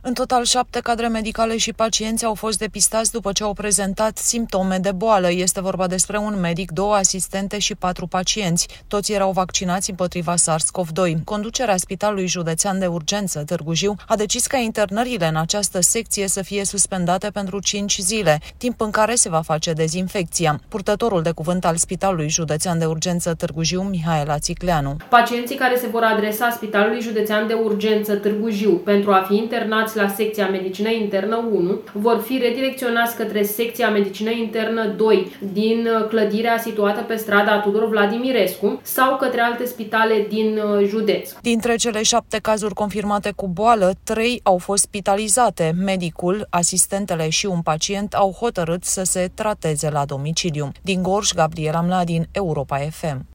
În total, 7 cadre medicale și pacienți au fost depistați după ce au prezentat simptome de boală. Este vorba despre un medic, 2 asistente și 4 pacienți. Toți erau vaccinați împotriva SARS-CoV-2. Conducerea Spitalului Județean de Urgență Târgu Jiu a decis ca internările în această secție să fie suspendate pentru 5 zile, timp în care se va face dezinfecția. Purtătorul de cuvânt al Spitalului Județean de Urgență Târgu Jiu, Mihaela Țicleanu. Pacienții care se vor adresa Spitalului Județean de Urgență Târgu Jiu pentru a fi internați la secția Medicină Internă 1 vor fi redirecționați către secția Medicină Internă 2 din clădirea situată pe strada Tudor Vladimirescu sau către alte spitale din județ. Dintre cele 7 cazuri confirmate cu boală, 3 au fost spitalizate. Medicul, asistentele și un pacient au hotărât să se trateze la domiciliu. Din Gorj, Gabriela Mladin, Europa FM.